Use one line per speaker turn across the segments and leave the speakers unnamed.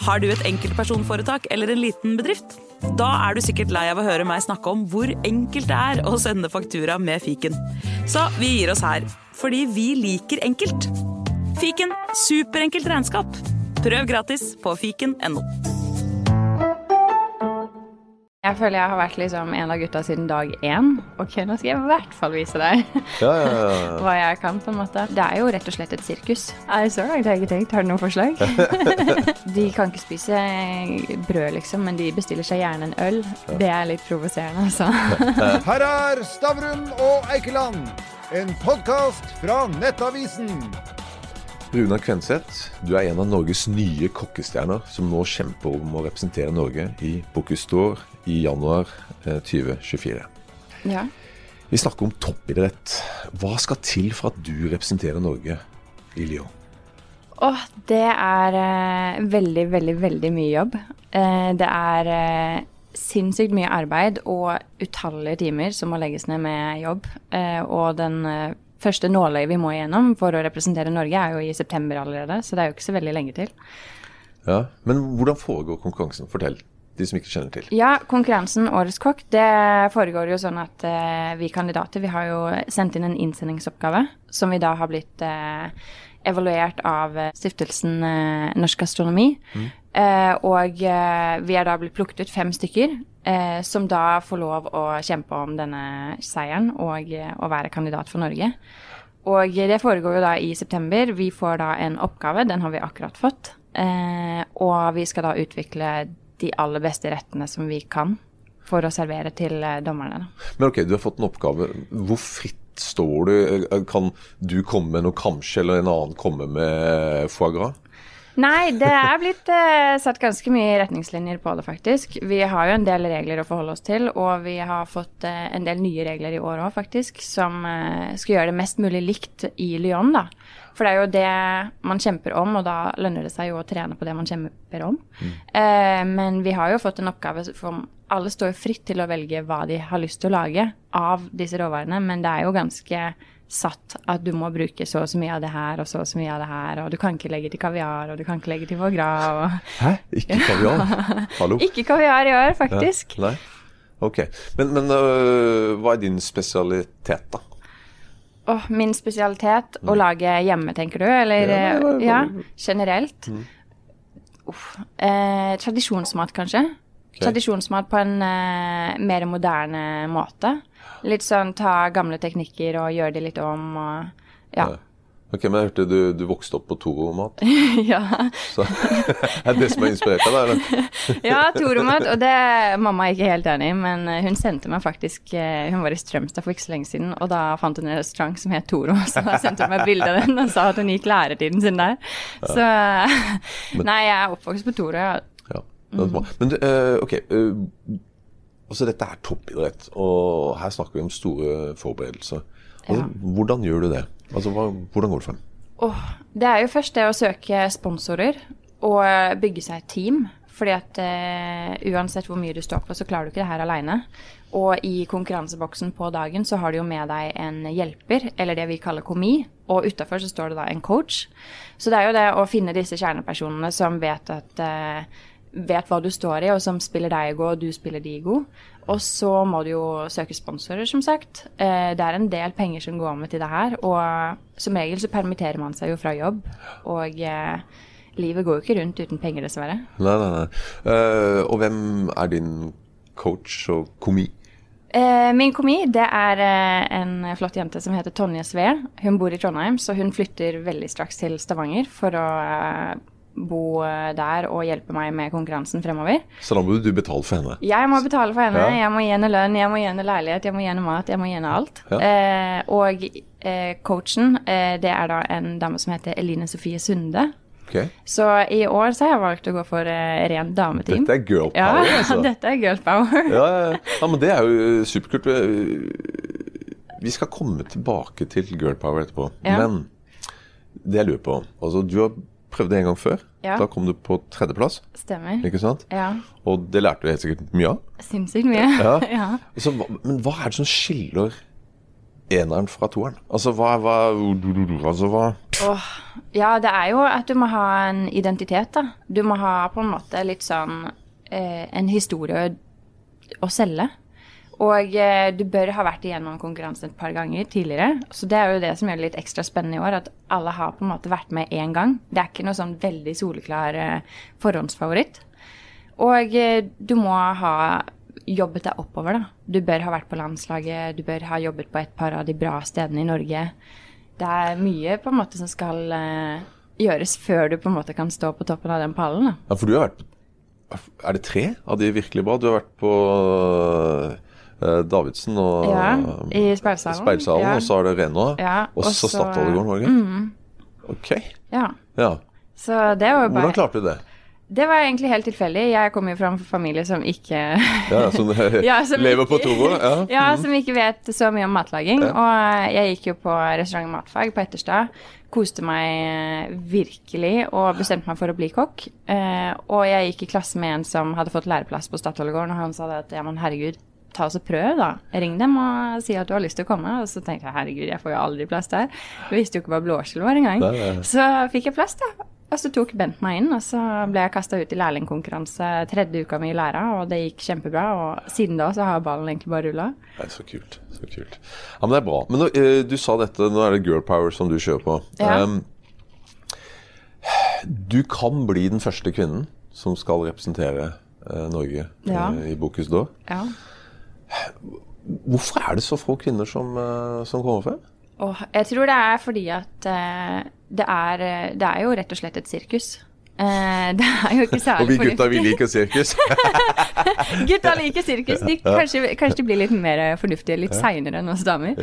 Har du et enkeltpersonforetak eller en liten bedrift? Da du sikkert lei av å høre meg snakke om hvor enkelt det å sende faktura med fiken. Så vi gir oss her, fordi vi liker enkelt. Fiken, superenkelt regnskap. Prøv gratis på fiken.no.
Jeg føler jeg har vært liksom en av gutta siden dag 1. Ok, nå skal jeg I hvert fall vise deg hva jeg kan på en måte. Det jo rett og slett et sirkus. Så langt har jeg ikke tenkt. Har du noen forslag? De kan ikke spise brød liksom, men de bestiller seg gjerne en øl. Det litt provoserende, altså.
Her Stavrum og Eikeland, en podcast fra Nettavisen.
Runar Kvenseth, du en av Norges nye kokkestjerner som nå kjemper om å representere Norge I Bocuse d'Or I januar 2024.
Ja.
Vi snakker om toppidrett. Hva skal til for at du representerer Norge I Lyon?
Det veldig, veldig, veldig mye jobb. Det sinnssykt mye arbeid og utallige timer som må legges ned med jobb. Og den første nåløy vi må igjennom for å representere Norge jo I september allerede, så det jo ikke så veldig lenge til.
Ja, men hvordan foregår konkurransen? Fortell, de som ikke kjenner til.
Ja, konkurransen Årets kokk, det foregår jo sånn at vi kandidater, vi har jo sendt inn en innsendingsoppgave, som vi da har blitt evaluert av stiftelsen Norsk Astronomi, og vi da blitt plukket ut 5 stykker, som da får lov å kjempe om denne seieren og å være kandidat for Norge. Og det foregår jo da I september. Vi får da en oppgave, den har vi akkurat fått, og vi skal da utvikle de aller beste rettene som vi kan for å servere til dommerne.
Men ok, du har fått en oppgave. Hvor fritt står du? Kan du komme med noe kamskje, eller en annen komme med foie gras?
Nei, det blitt satt ganske mye retningslinjer på det faktisk. Vi har jo en del regler å forholde oss til, og vi har fått en del nye regler I år også faktisk, som skal gjøre det mest mulig likt I Lyon da. For det jo det man kjemper om, og da lønner det seg jo å trene på det man kjemper om. Men vi har jo fått en oppgave, for alle står jo fritt til å velge hva de har lyst til å lage av disse råvarene, men det jo ganske satt at du må bruke så og så mye av det her, og så og så mye av det her, og du kan ikke legge til kaviar, og du kan ikke legge til foie gras. Og...
Hæ? Ikke kaviar? Hallo?
Ikke kaviar I år, faktisk.
Nei? Ok. Men hva din spesialitet da?
Min spesialitet å lage hjemme, tenker du? Eller, ja generelt? Tradisjonsmat, kanskje? Okay. Tradisjonsmat på en mer moderne måte. Litt sånn, ta gamle teknikker og gjøre det litt om, og, ja.
Ok, men jeg hørte du vokste opp på Toro-mat.
Ja.
Så det som inspirert deg, eller?
Ja, Toro-mat, og det mamma ikke helt enig I, men hun sendte meg faktisk, hun var I Strømstad for ikke så lenge siden, og da fant hun en restaurant som het Toro, så da sendte hun meg bilde av den, og sa at hun gikk læretiden sin der. Ja. Så, nei, jeg oppvokst på Toro, ja.
Ja, det bra. Men ok, altså dette toppidrett, og her snakker vi om store forberedelser. Altså, hvordan gjør du det? Altså, hvordan går det frem?
Det jo først det å søke sponsorer og bygge seg et team, fordi at uansett hvor mye du står på, så klarer du ikke det her alene. Og I konkurranseboksen på dagen så har du jo med deg en hjelper, eller det vi kaller komi, og utenfor så står det da en coach. Så det jo det å finne disse kjernepersonene som vet hva du står I, og som spiller deg god, og du spiller de god. Og så må du jo søke sponsorer, som sagt. Det en del penger som går med til det her, og som regel så permitterer man seg jo fra jobb, og livet går jo ikke rundt uten penger, dessverre.
Nei. Og hvem din coach og komi?
Min komi, det en flott jente som heter Tonje Sve. Hun bor I Trondheim, så hun flytter veldig straks til Stavanger for å bo der og hjelpe meg med konkurransen fremover.
Så da må du betale for henne?
Jeg må betale for henne, jeg må gi henne lønn, jeg må gi henne leilighet, jeg må gi henne mat, jeg må gi henne alt. Ja. Og coachen, det da en dame som heter Eline Sofie Sunde.
Okay.
Så I år så har jeg valgt å gå for ren dameteam.
Dette girl power, altså.
Ja, dette girl power.
Ja, men det jo superkult. Vi skal komme tilbake til girl power etterpå. Ja. Men det jeg lurer på, altså du har prøvd det en gang før. Ja. Da kom du på 3. plass. Stemmer. Ikke sant? Ja. Og det lærte du helt sikkert mye av.
Sinnssykt mye.
Ja. Så, men hva det som skiller eneren fra toeren? Altså, hva
Ja, det jo at du må ha en identitet, da. Du må ha på en måte litt sånn en historie å selge. Og du bør ha vært igjennom konkurransen et par ganger tidligere. Så det jo det som gjør det litt ekstra spennende i år, at alle har på en måte vært med en gang. Det ikke noe sånn veldig soleklar forhåndsfavoritt. Og du må ha jobbet deg oppover, da. Du bør ha vært på landslaget, du bør ha jobbet på et par av de bra stedene i Norge. Det mye på en måte som skal gjøres før du på en måte kan stå på toppen av den pallen, da.
Ja, for du har vært, det 3 av de virkelig bra? Du har vært på Davidsen og
i Speilsalen,
og så det Renå, og så Statoilegården, var det ikke? Ok. Ja.
Så det var jo bare...
Hvordan klarte du det?
Det var egentlig helt tilfeldig. Jeg kommer jo fra en familie som ikke...
som lever på Toro.
Som ikke vet så mye om matlaging. Og jeg gikk jo på restaurant og matfag på Etterstad. Koste meg virkelig og bestemte meg for å bli kokk. Og jeg gikk i klasse med en som hadde fått læreplass på Statoilegården, og han sa det at, ja, men herregud, ta oss og prøv da. Ring dem og si at du har lyst til å komme. Og så tenkte jeg, herregud, jeg får jo aldri plass der. Jeg visste jo ikke hva blåskjell var en gang. Så fikk jeg plass da. Og så tok Bent meg inn, og så ble jeg kastet ut i lærlingkonkurranse 3. uka mi i læra, og det gikk kjempebra, og siden da så har ballen egentlig bare rullet.
Det så kult, så kult. Ja, men det bra. Men du sa dette, nå det Girl Power som du kjører på. Ja. Du kan bli den første kvinnen som skal representere Norge i Bocuse d'Or. Ja. Hvorfor det så få kvinner som kommer frem?
Jeg tror det fordi at det jo rett og slett et sirkus. Det jo ikke særlig
og vi gutta, vi liker sirkus.
Gutta liker sirkus. Kanskje de blir litt mer fornuftige litt senere enn oss damer.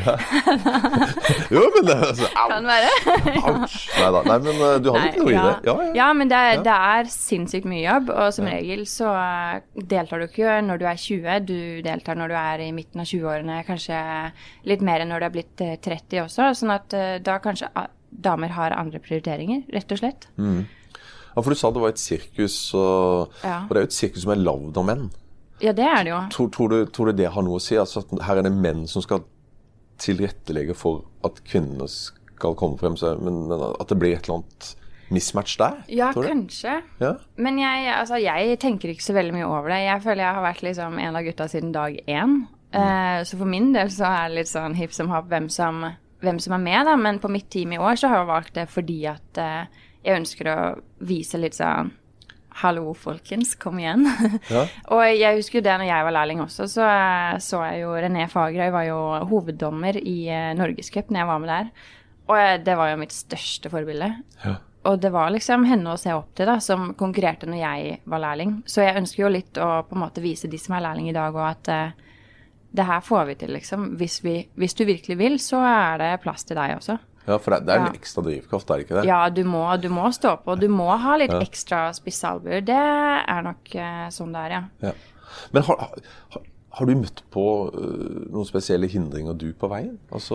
Jo, men det
kan være.
Neida, nei, men du har litt noe i det.
Ja, men det sinnssykt mye jobb, og som regel så deltar du ikke når du 20, du deltar når du i midten av 20-årene, kanskje litt mer enn når du blitt 30 også, sånn at da kanskje damer har andre prioriteringer, rett og slett.
Ja, for du sa det var et sirkus, og det jo et sirkus som lavd av menn.
Ja, det det jo.
Tror du det har noe å si? Altså, at her det menn som skal tilrettelegge for at kvinnene skal komme frem, men at det blir et eller annet mismatch der?
Ja, kanskje. Ja? Men jeg tenker ikke så veldig mye over det. Jeg føler jeg har vært liksom en av gutta siden dag 1. Så for min del så det litt sånn hipp som happ hvem som med, da. Men på mitt team i år så har jeg valgt det fordi at jeg ønsker å vise litt sånn, hallo folkens, kom igjen. Og jeg husker jo det når jeg var lærling også, så jeg jo René Fagerøy var jo hoveddommer i Norgescup når jeg var med der. Og det var jo mitt største forbilde. Og det var liksom henne å se opp til da, som konkurrerte når jeg var lærling. Så jeg ønsker jo litt å på en måte vise de som lærling i dag, og at det her får vi til liksom. Hvis du virkelig vil, så det plass til deg også.
Ja, for det en ekstra drivkraft, det ikke det?
Ja, du må stå på, du må ha litt ekstra spissalbuer. Det nok sånn der, ja.
Men har du møtt på noen spesielle hindringer du på veien? Altså...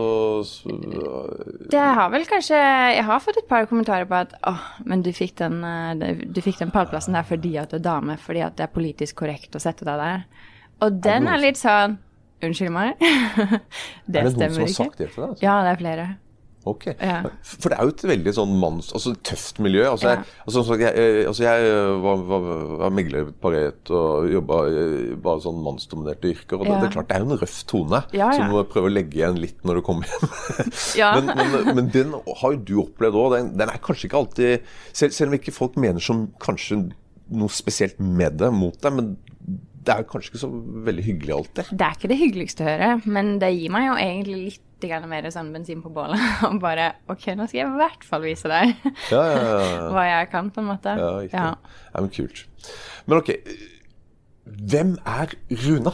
Det har vel kanskje... Jeg har fått et par kommentarer på at men du fikk den pallplassen der fordi at du dame, fordi at det politisk korrekt å sette deg der. Og den litt sånn... Unnskyld meg. Det stemmer ikke.
Det noen som har sagt det til deg? Altså?
Ja, det flere.
Ok, for det jo et veldig sånn tøft miljø. Jeg var megler i Paret og jobbet bare sånn mannsdominerte yrker, og det klart, det jo en røff tone, som du må prøve å legge igjen litt når du kommer hjem. men den har jo du opplevd også, den kanskje ikke alltid, selv om ikke folk mener som kanskje noe spesielt med det mot deg, men det kanskje ikke så veldig hyggelig alltid. Det
ikke det hyggeligste å høre, men det gir meg jo egentlig litt mer sånn bensin på bålet, og bare, ok, nå skal jeg i hvert fall vise deg hva jeg kan på en måte.
Ja, riktig. Ja, men kult. Men ok, hvem Runa?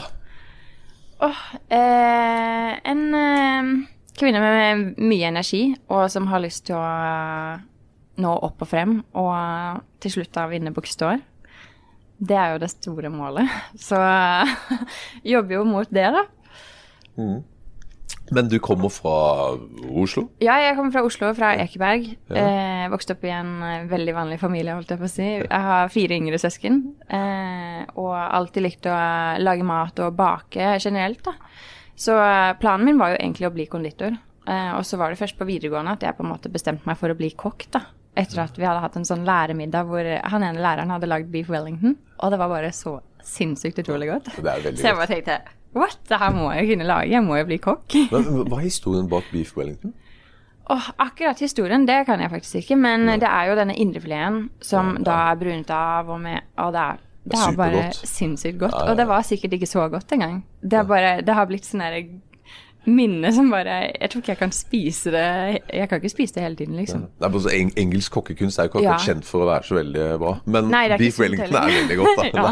En kvinne med mye energi, og som har lyst til å nå opp og frem, og til slutt da vinne Bocuse d'Or. Det jo det store målet, så jobber jo mot det da.
Men du kommer fra Oslo?
Ja, jeg kommer fra Oslo, fra Ekeberg. Vokste opp i en veldig vanlig familie, holdt jeg på å si. Jeg har 4 yngre søsken, og alltid likt å lage mat og bake generelt da. Så planen min var jo egentlig å bli konditor. Og så var det først på videregående at jeg på en måte bestemte meg for å bli kokk da. Etter at vi hadde hatt en sånn læremiddag hvor han ene læreren hadde lagd beef Wellington. Og det var bare så sinnssykt utrolig godt.
Det er veldig
så jeg bare tenkte, what? Det her må jeg jo kunne lage, jeg må jo bli kokk.
Men hva historien bak beef Wellington?
Akkurat historien, det kan jeg faktisk ikke, men det er jo denne indrefileten som da er brunet av og med, og det er bare sinnssykt godt, og det var sikkert ikke så godt en gang. Det har blitt sånn der minne som bare, jeg tror ikke jeg kan spise det, jeg kan ikke spise det hele tiden liksom.
Engelsk kokkekunst er jo ikke kjent for å være så veldig bra, men beef Wellington er veldig godt da.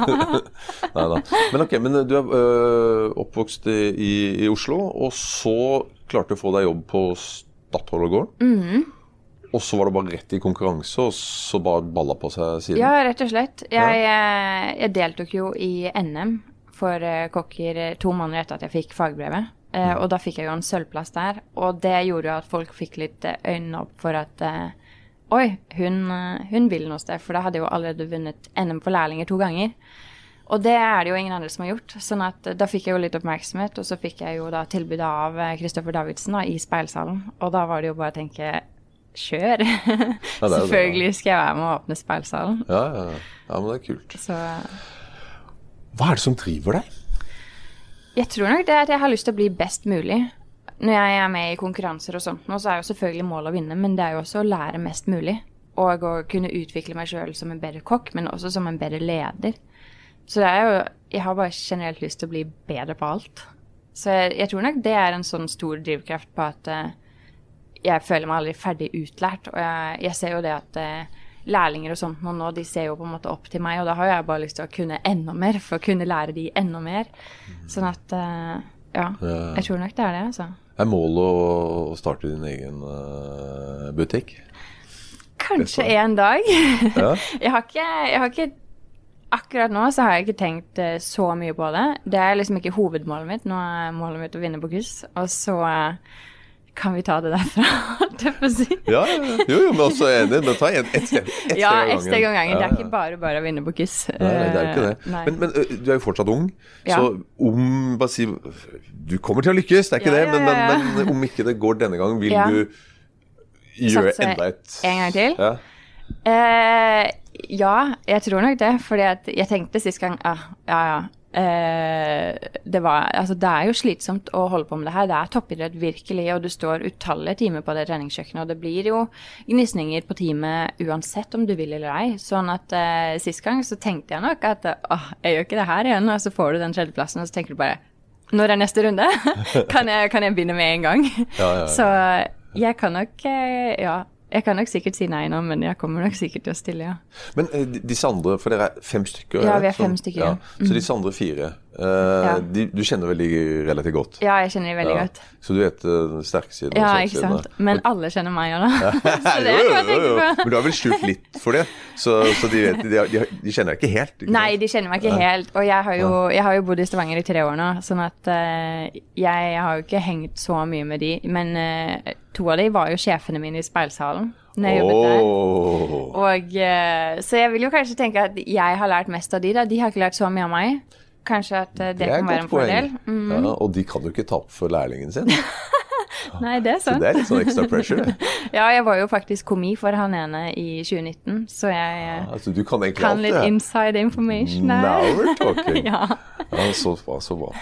Men du er oppvokst i Oslo, og så klarte du å få deg jobb på Statoilegården. Og så var det bare rett i konkurranse, og så bare balla på seg siden.
Ja, rett og slett. Jeg deltok jo i NM for kokker 2 måneder etter at jeg fikk fagbrevet. Og da fikk jeg jo en sølvplass der, og det gjorde jo at folk fikk litt øynene opp for at oi, hun vil noe sted, for da hadde jeg jo allerede vunnet NM for lærlinger 2 ganger. Og det er det jo ingen andre som har gjort, sånn at da fikk jeg jo litt oppmerksomhet, og så fikk jeg jo da tilbudet av Kristoffer Davidsen da, i Speilsalen, og da var det jo bare å tenke, kjør! Selvfølgelig skal jeg være med å åpne Speilsalen.
Ja, men det er kult.
Så...
Hva er det som driver deg?
Jeg tror nok det at jeg har lyst til å bli best mulig. Når jeg er med i konkurranser og sånt nå, så er jo selvfølgelig målet å vinne, men det er jo også å lære mest mulig. Og å kunne utvikle meg selv som en bedre kokk, men også som en bedre leder. Så det er jo, jeg har bare generelt lyst til å bli bedre på alt. Så jeg tror nok det er en sånn stor drivkraft på at jeg føler meg aldri ferdig utlært. Og jeg ser jo det at lærlinger og sånt nå, de ser jo på en måte opp til meg, og da har jeg bare lyst til å kunne enda mer, for å kunne lære de enda mer. Sånn at, jeg tror nok det er det, altså.
Er målet å starte din egen butikk?
Kanskje en dag.
Ja.
Jeg har ikke, akkurat nå så har jeg ikke tenkt så mye på det. Det er liksom ikke hovedmålet mitt. Nå er målet mitt å vinne på KUS, og så... Kan vi ta det derfra, det får si?
Ja, jo, men også enig. Men ta ett steg av gangen.
Ja, ett steg av gangen. Det er ikke bare å vinne på KUS.
Nei, det er ikke det. Men du er jo fortsatt ung, så bare si, du kommer til å lykkes, det er ikke det, men om ikke det går denne gang, vil du gjøre enda et...
En gang til? Ja, jeg tror nok det, fordi at jeg tenkte sist gang, det er jo slitsomt å holde på med det her. Det er toppidrett virkelig, og du står utallige timer på det treningskjøkkenet, og det blir jo gnisninger på teamet uansett om du vil eller ei. Sånn at sist gang så tenkte jeg nok at jeg gjør ikke det her igjen, og så får du den 3. plassen, og så tenker du bare, når er neste runde? kan jeg begynne med en gang? Så jeg kan nok, jeg kan nok sikkert si nei nå, men jeg kommer nok sikkert til å stille, ja.
Men disse andre, for dere er 5 stykker?
Ja, vi er 5 stykker, ja.
Så disse andre 4, du kjenner veldig relativt godt?
Ja, jeg kjenner veldig godt.
Så du vet den sterke siden?
Ja, ikke sant. Men alle kjenner meg, da. Så det kan jeg tenke på.
Men du har vel skjult litt for det, så de kjenner deg ikke helt? Ikke
nei, de kjenner meg ikke helt, og jeg har jo bodd i Stavanger i 3 år nå, sånn at jeg har jo ikke hengt så mye med de, men 2 av de var jo sjefene mine i Speilsalen når jeg jobbet der. Og, så jeg vil jo kanskje tenke at jeg har lært mest av de da. De har ikke lært så mye av meg. Kanskje at det kan være en fordel.
Ja, og de kan jo ikke ta opp for lærlingen sin.
Nei, det er sant.
Så det er litt sånn extra pressure.
Ja, jeg var jo faktisk komi for han ene i 2019, så jeg
altså, du kan
litt inside information.
Now we're talking.
Ja.
Så bra.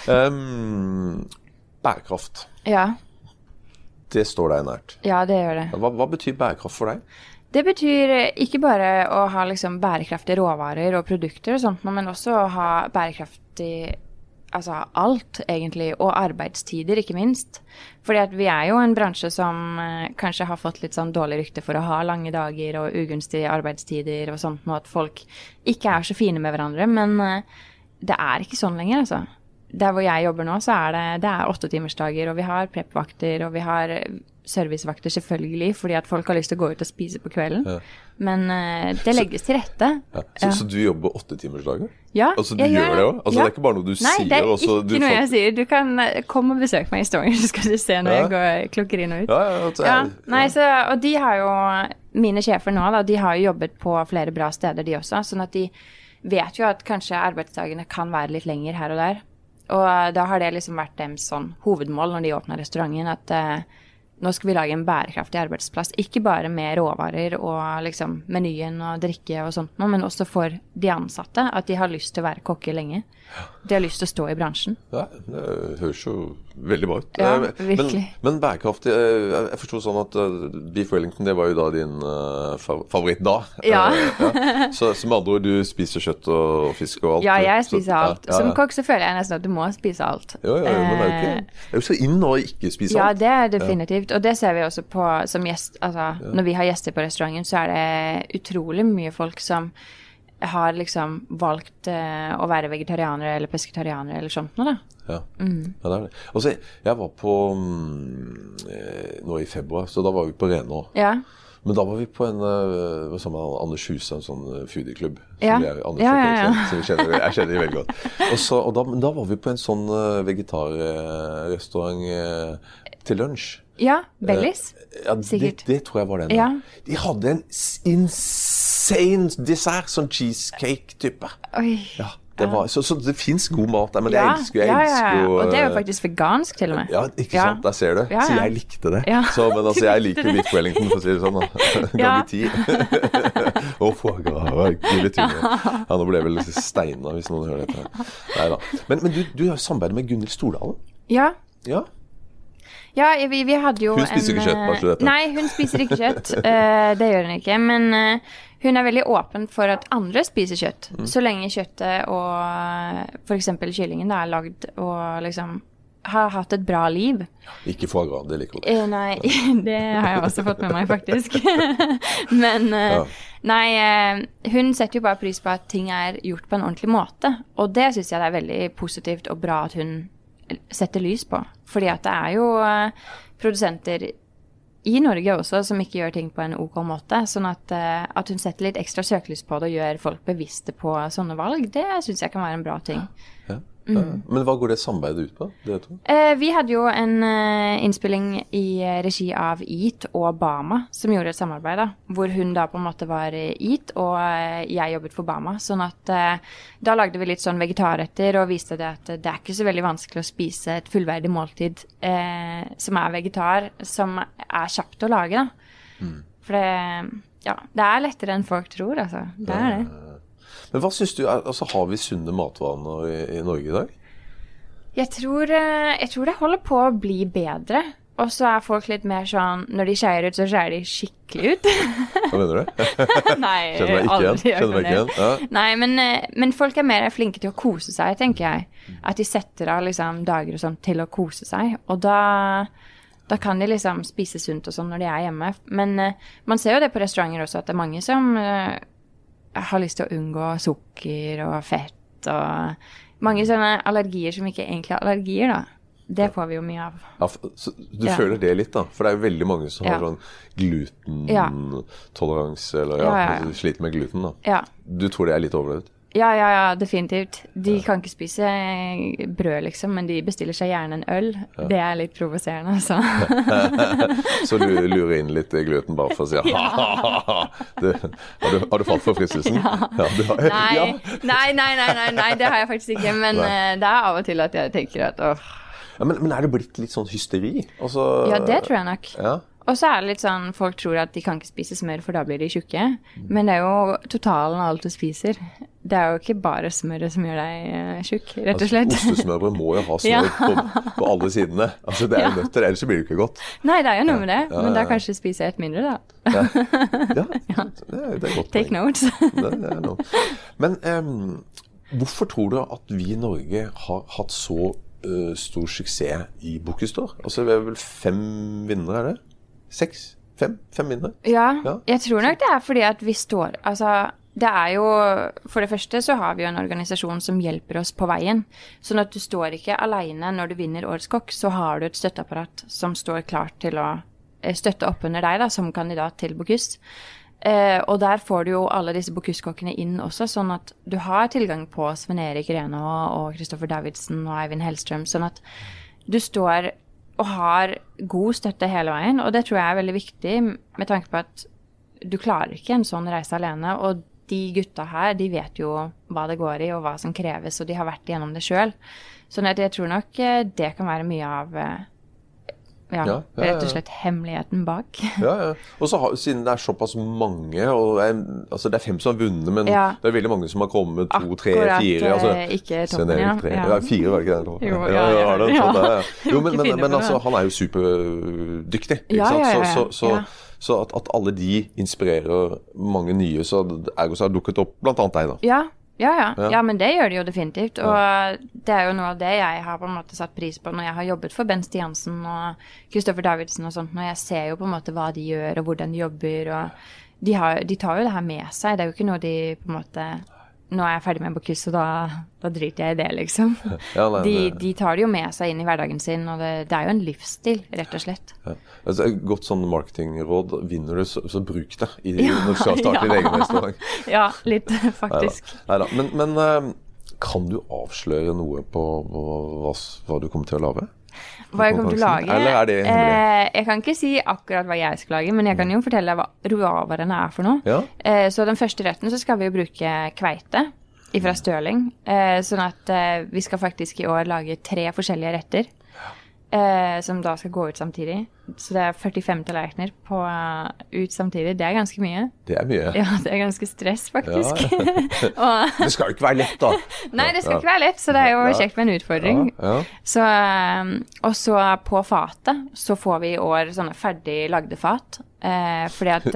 Bærekraft.
Ja.
Det står deg nært.
Ja, det gjør det.
Hva betyr bærekraft for deg?
Det betyr ikke bare å ha liksom bærekraftige råvarer og produkter og sånt, men også å ha bærekraftig, altså alt egentlig, og arbeidstider ikke minst. Fordi at vi er jo en bransje som kanskje har fått litt sånn dårlig rykte for å ha lange dager og ugunstige arbeidstider og sånt, og at folk ikke er så fine med hverandre, men det er ikke sånn lenger, altså. Der hvor jeg jobber nå, så er det er 8-timersdager, og vi har preppvakter, og vi har servicevakter selvfølgelig, fordi at folk har lyst til å gå ut og spise på kvelden. Ja. Men det legges til rette.
Ja. Så du jobber 8-timersdager?
Ja,
altså, du gjør det også? Altså, det er ikke bare noe du sier?
Nei, det er ikke noe jeg sier. Du kan komme og besøke meg i Stavanger, så skal du se når jeg klokker inn og ut. Nei, og de har jo, mine sjefer nå da, de har jo jobbet på flere bra steder de også, sånn at de vet jo at kanskje arbeidsdagene kan være litt lenger her og der. Og da har det liksom vært deres sånn hovedmål når de åpner restauranten, at nå skal vi lage en bærekraftig arbeidsplass, ikke bare med råvarer og liksom menyen og drikke og sånt, men også for de ansatte, at de har lyst til å være kokker lenge. De har lyst til å stå i bransjen.
Ja, det høres jo veldig bra ut.
Ja, virkelig.
Men bærekraftig, jeg forstod sånn at Beef Wellington, det var jo da din favoritt da.
Ja.
Så med andre ord, du spiser kjøtt og fisk og alt.
Ja, jeg spiser alt. Som kokk så føler jeg nesten at du må spise alt.
Ja, men det er jo så inn å ikke spise alt.
Ja, det er definitivt. Og det ser vi også på som gjest, altså når vi har gjester på restauranten, så er det utrolig mye folk som har liksom valgt å være vegetarianere eller pesketarianere eller sånt nå da.
Ja, ja det er det. Og så, jeg var på nå i februar, så da var vi på Renå.
Ja. Men
da var vi på en sammen med Anders Huse, en sånn foodie-klubb.
Ja.
Så jeg kjenner det veldig godt. Og da var vi på en sånn vegetarrestaurant til lunsj.
Ja, Bellis.
Sikkert. Det tror jeg var den. Ja. De hadde en insane dessert, sånn cheesecake-type.
Oi.
Ja, så det finnes god mat der, men jeg elsker
og det er jo faktisk vegansk til og med.
Ja, ikke sant, der ser du. Så jeg likte det. Så, men altså, jeg liker Beef Wellington, for å si det sånn da. Ganger 10. Og foie gras, ja, nå ble jeg vel steina hvis noen hører dette. Neida. Men du har samarbeidet med Gunhild Stordalen?
Ja.
Ja.
Ja, vi hadde jo
hun spiser ikke kjøtt, bare så dette.
Nei, hun spiser ikke kjøtt. Det gjør hun ikke. Men hun er veldig åpen for at andre spiser kjøtt. Så lenge kjøttet og for eksempel kyllingen da, er lagd og liksom har hatt et bra liv.
Ikke foie gras, det liker hun.
Nei, det har jeg også fått med meg faktisk. Men nei, hun setter jo bare pris på at ting er gjort på en ordentlig måte. Og det synes jeg det er veldig positivt og bra at hun setter lys på. Fordi at det er jo produsenter i Norge også som ikke gjør ting på en ok måte. Sånn at hun setter litt ekstra søkelys på det og gjør folk bevisste på sånne valg, det synes jeg kan være en bra ting.
Ja. Men hva går det samarbeidet ut på?
Vi hadde jo en innspilling i regi av EAT og Bama som gjorde et samarbeid da, hvor hun da på en måte var EAT og jeg jobbet for Bama, sånn at da lagde vi litt sånn vegetarretter og viste det at det er ikke så veldig vanskelig å spise et fullverdig måltid som er vegetar, som er kjapt å lage da. For det er lettere enn folk tror, altså. Det er det.
Men hva synes du, altså har vi sunne matvaner i Norge i dag?
Jeg tror det holder på å bli bedre. Og så er folk litt mer sånn, når de skjeier ut, så skjeier de skikkelig ut.
Hva mener du?
Nei,
Kjenner meg ikke igjen? Ja.
Nei, men folk er mer flinke til å kose seg, tenker jeg. At de setter av liksom dager og sånt til å kose seg. Og da kan de liksom spise sunt og sånn når de er hjemme. Men man ser jo det på restauranter også, at det er mange som har lyst til å unngå sukker og fett og mange sånne allergier som ikke egentlig er allergier da. Det får vi jo mye av.
Ja, så du føler det litt da? For det er jo veldig mange som har sånn glutentoleranse eller sliter med gluten da. Ja. Du tror det er litt overdrevet?
Ja, definitivt. De kan ikke spise brød liksom, men de bestiller seg gjerne en øl. Ja. Det er litt provoserende, altså.
Så du lurer inn litt gluten bare for å si har du falt for fristelsen?
Ja. Nei, det har jeg faktisk ikke, men det er av og til at jeg tenker at
Ja, men er det blitt litt sånn hysteri? Altså,
ja, det tror jeg nok.
Ja.
Og så er det litt sånn, folk tror at de kan ikke spise smør, for da blir de tjukke. Men det er jo totalen av alt du spiser. Det er jo ikke bare smøret som gjør deg tjukk, rett og slett.
Ostesmørbrød må jo ha smør på alle sidene. Altså, det er jo nøtter, ellers så blir det ikke godt.
Nei, det er jo noe med det. Men da kanskje spise et mindre, da.
Ja, det er godt.
Take notes.
Det er noe. Men hvorfor tror du at vi i Norge har hatt så stor suksess i Bocuse d'Or? Altså, vi er vel 5 vinnere, er det? 6? 5 vinnere?
Ja, jeg tror nok det er fordi at vi står, altså det er jo, for det første så har vi jo en organisasjon som hjelper oss på veien, sånn at du står ikke alene når du vinner Årets kokk, så har du et støtteapparat som står klart til å støtte opp under deg da, som kandidat til Bocuse. Og der får du jo alle disse Bocuse-kokkene inn også, sånn at du har tilgang på Sven Erik Renå og Kristoffer Davidsen og Eivind Hellstrøm, sånn at du står og har god støtte hele veien, og det tror jeg er veldig viktig med tanke på at du klarer ikke en sånn reise alene, og de gutta her, de vet jo hva det går i og hva som kreves, og de har vært gjennom det selv. Sånn at jeg tror nok det kan være mye av rett og slett hemmeligheten bak.
Og så siden det såpass mange, og altså det 5 som har vunnet, men det veldig mange som har kommet 2, 3, 4. Altså,
ikke toppen,
4 var det ikke det? Jo, men altså, han jo superdyktig, ikke sant? Så at alle de inspirerer mange nye, så Ergo så har dukket opp blant annet deg da.
Ja, men det gjør det jo definitivt, og det jo noe av det jeg har på en måte satt pris på når jeg har jobbet for Ben Stiansen og Kristoffer Davidsen og sånt, når jeg ser jo på en måte hva de gjør og hvordan de jobber, og de tar jo det her med seg, det jo ikke noe de på en måte, nå jeg ferdig med Bocuse, og da driter jeg i det liksom. De tar det jo med seg inn i hverdagen sin, og det jo en livsstil, rett og slett.
Altså, godt sånn marketingråd, vinner du, så bruk det når du skal starte din egen restaurant.
Ja, litt faktisk.
Neida. Men kan du avsløre noe på hva du kommer til å lage?
Hva jeg kommer til å lage?
Eller det hemmelig?
Jeg kan ikke si akkurat hva jeg skal lage, men jeg kan jo fortelle deg hva råvarene for noe. Så den første retten så skal vi jo bruke kveite fra Støling, sånn at vi skal faktisk i år lage 3 forskjellige retter, som da skal gå ut samtidig. Så det 45 tallerkener ut samtidig. Det ganske mye.
Det mye.
Ja, det ganske stress, faktisk.
Det skal jo ikke være lett, da.
Nei, det skal ikke være lett, så det jo kjekt med en utfordring. Så, og så på fatet, så får vi i år sånne ferdig lagde fat. Fordi at...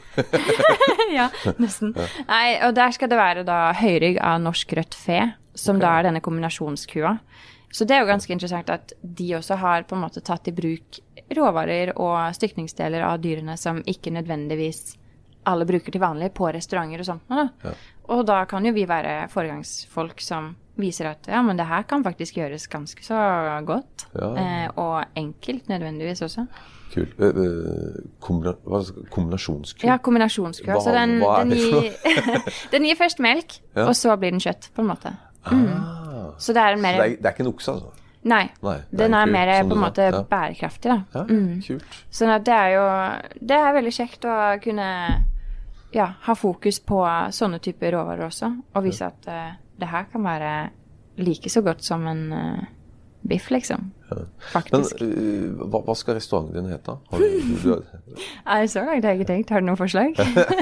2.
Ja, nesten. Nei, og der skal det være da høyrygg av norsk rødt fe, som da denne kombinasjonskua. Så det jo ganske interessant at de også har på en måte tatt i bruk råvarer og stykningsdeler av dyrene som ikke nødvendigvis alle bruker til vanlig på restauranter og sånt. Og da kan jo vi være foregangsfolk som viser at men det her kan faktisk gjøres ganske så godt, og enkelt nødvendigvis også.
Kult. Kombinasjonskua?
Ja, kombinasjonskua. Så den gir først melk, og så blir den kjøtt, på en måte. Så det en mer...
Så det ikke en okse, altså?
Nei, den mer på en måte bærekraftig, da.
Kult.
Sånn at det veldig kjekt å kunne ha fokus på sånne typer råvarer også, og vise at det her kan være like så godt som en biff, liksom. Faktisk.
Men hva skal restauranten din hete?
Så langt har jeg ikke tenkt. Har du noen forslag?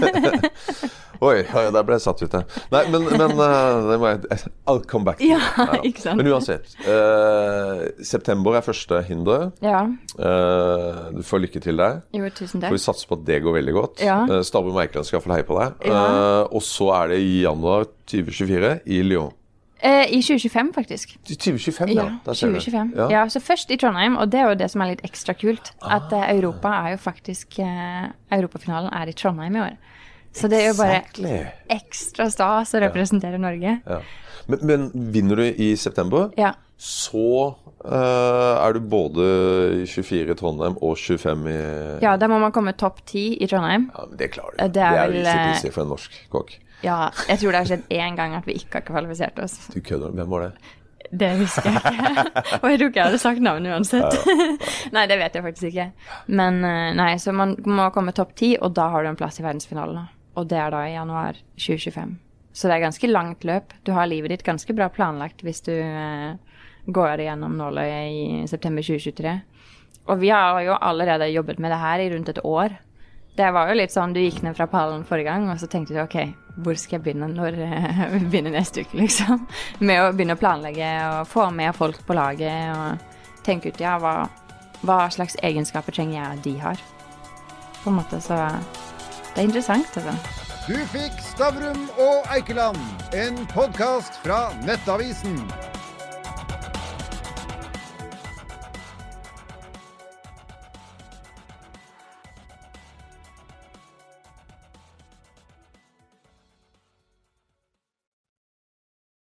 Oi, der ble jeg satt ut her. Nei, men I'll come back.
Ja, ikke sant.
Men uansett, september første hindre.
Ja.
Du får lykke til der.
Jo, tusen takk.
For vi satser på at det går veldig godt.
Ja.
Stavrum og Eikeland skal få heie på deg.
Ja.
Og så det i januar 2024 i Lyon.
I 2025 faktisk.
2025,
ja. 2025. Ja, så først i Trondheim, og det jo det som litt ekstra kult, at Europa jo faktisk, Europafinalen i Trondheim i år. Så det jo bare ekstra stas å representere Norge.
Ja. Men vinner du i september, så du både i 24 i Trondheim og 25 i...
Ja, da må man komme topp 10 i Trondheim.
Ja, men det klarer du. Det vel livsviktig for en norsk kokk.
Ja, jeg tror det har skjedd en gang at vi ikke har kvalifisert oss.
Du kødder, hvem var det?
Det husker jeg ikke. Og jeg tror ikke jeg hadde sagt navnet uansett. Nei, det vet jeg faktisk ikke. Men nei, så man må komme topp 10, og da har du en plass i verdensfinalen. Og det da i januar 2025. Så det ganske langt løp. Du har livet ditt ganske bra planlagt hvis du går igjennom nåløyet i september 2023. Og vi har jo allerede jobbet med det her i rundt et år. Det var jo litt sånn, du gikk ned fra pallen forrige gang, og så tenkte du, ok, hvor skal jeg begynne når vi begynner neste uke, liksom? Med å begynne å planlegge og få med folk på laget, og tenke ut, hva slags egenskaper trenger jeg de har? På en måte, så det interessant, altså.
Du fikk Stavrum og Eikeland, en podcast fra Nettavisen.